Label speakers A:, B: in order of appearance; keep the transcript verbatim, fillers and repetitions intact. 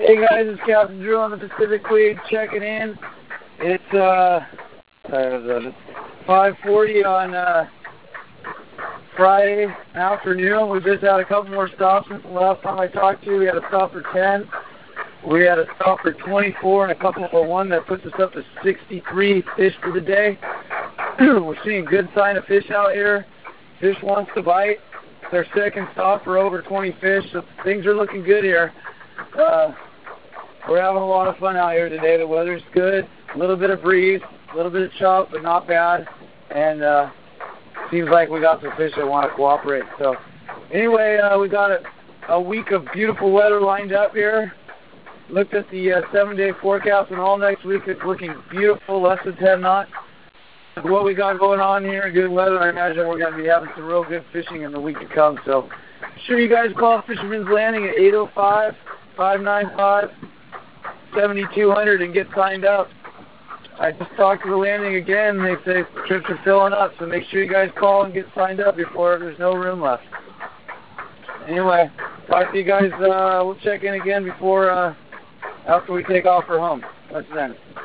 A: Hey guys, it's Captain Drew on the Pacific League checking in. It's uh, uh five forty on uh, Friday afternoon. We just had a couple more stops since the last time I talked to you. We had a stop for ten. We had a stop for twenty-four and a couple for one. That puts us up to sixty-three fish for the day. We're seeing good sign of fish out here. Fish wants to bite. It's our second stop for over twenty fish, so things are looking good here. Uh, we're having a lot of fun out here today. The weather's good. A little bit of breeze, a little bit of chop, but not bad. And uh, seems like we got some fish that want to cooperate. So anyway, uh, we got a, a week of beautiful weather lined up here. Looked at the uh, seven-day forecast, and all next week it's looking beautiful, less than ten knots. What we got going on here, good weather, I imagine we're going to be having some real good fishing in the week to come. So sure you guys call Fisherman's Landing at eight oh five, five nine five, seven two zero zero and get signed up. I just talked to the landing again. They say trips are filling up, so make sure you guys call and get signed up before there's no room left. Anyway, talk to you guys. Uh, we'll check in again before uh, after we take off for home. That's then.